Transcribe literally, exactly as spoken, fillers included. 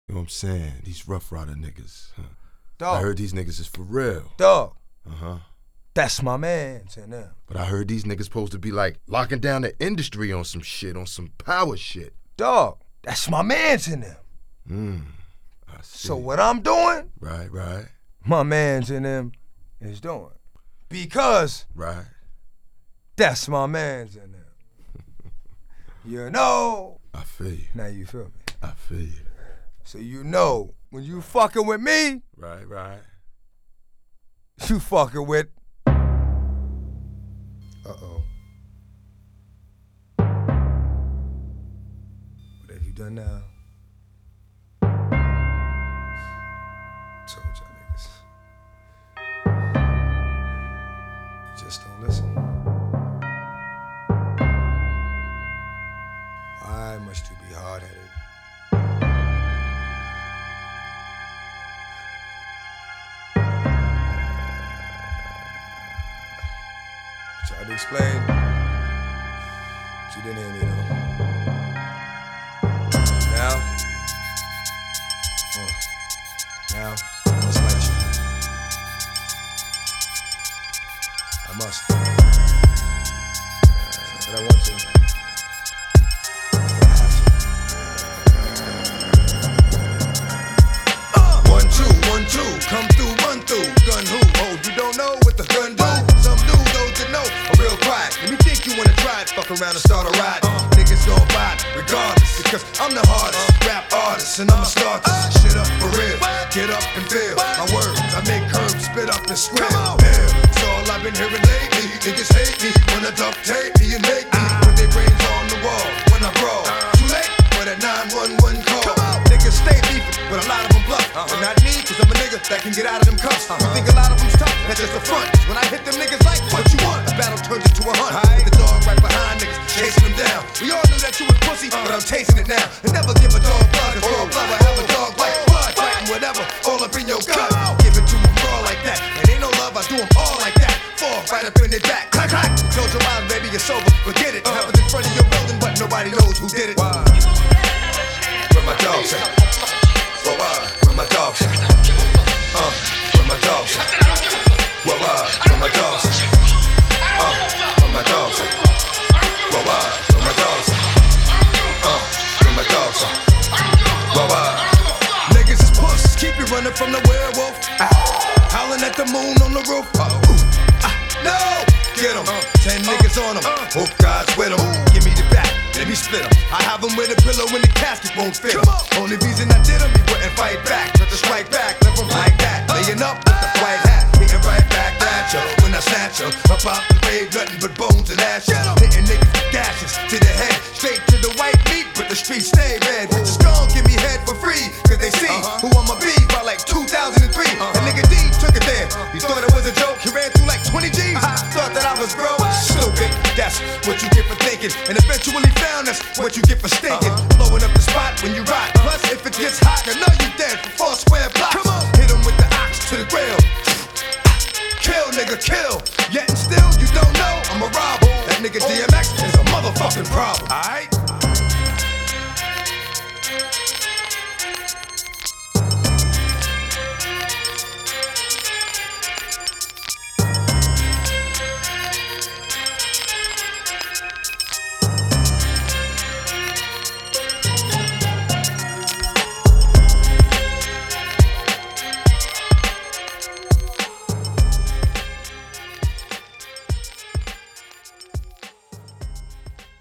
You know what I'm saying? These Rough Rider niggas. Huh? Dog. I heard these niggas is for real. Dog. Uh-huh. That's my mans and them. But I heard these niggas supposed to be like locking down the industry on some shit, on some power shit. Dog. That's my mans in them. Mm. I see. So what I'm doing, Right, right. my mans in them is doing. Because Right. that's my mans in them. You know. I feel you. Now you feel me. I feel you. So you know, when you fucking with me, Right, right. you fucking with. Uh-oh. What have you done now? Told y'all niggas. You just don't listen. Why must you be hard-headed? Tried to explain, but you didn't hear me though. Now, uh, now, I must let you. I must. But I want to. But I have to. Uh, one, two, one, two, come through, run through. Gun who? Oh, you don't know what the gun do? Some do, those that know, a real quiet. Let me think you wanna try it, fuck around and start a ride. Uh, niggas gon' buy it, regardless, because I'm the hardest uh, rap artist, and I'ma start this uh, shit up for real. Get up and feel my words, I make curves, spit up and square. Yeah, it's all I've been hearing lately. Niggas hate me, wanna duct tape me and make me put their brains on the wall when I brawl. Too late for that nine one one call. Niggas stay beefing, but a lot of them bluff. Uh-huh. But not me, cause I'm a nigga that can get out of them cuffs. Uh-huh. You think a lot of them's tough, that's just a front. When I hit them niggas like, what you want? A battle turns into a hunt. Right. The dog right behind niggas, chasing them down. We all knew that you was pussy, uh-huh. but I'm tasting it now. And never give a dog blood, cause raw blood will have a dog like blood. Fighting whatever, all up in your gut. Give it to them raw like that. And ain't no love, I do them all like that. Fall right up in their back, clack, clack. Told your mind, baby, it's over, forget it. Uh-huh. Happens in front of your building, but nobody knows who did it. Why? Where my dogs at? Well, why? Where my dogs at? Uh, where my dogs at? Well, why? Where my dogs at? Uh, where my dogs at? Well, why? Where my dogs at? Uh, where my dogs at? Well, why? Niggas is pussies, keep you running from the werewolf. Ah, howling at the moon on the roof. Uh, ooh, ah, no! Get 'em, uh, ten niggas on 'em. Uh, Hope God's with 'em. Give me the back, let me split 'em. I have 'em with a pillow when the casket won't fit 'em. Only reason I did 'em, he wouldn't fight back. Try to strike back, left 'em like that. Laying up with the white hat, hitting right back at ya. When I snatch 'em, up out the grave, nothing but bones and ashes. Hitting niggas with gashes to the head, straight to the white meat, but the streets stay red. Bitches gon' give me head for free, cause they see uh-huh. who I'ma be by like two thousand three. Uh-huh. And nigga D took it there. He thought it was a joke, he ran through like twenty G's. Uh-huh. Thought that I was broke. Stupid, that's what you get for thinking. And eventually found that's what you get for stinking. Uh-huh. Blowing up the spot when you ride. Plus, if it gets hot, I know you dead for four square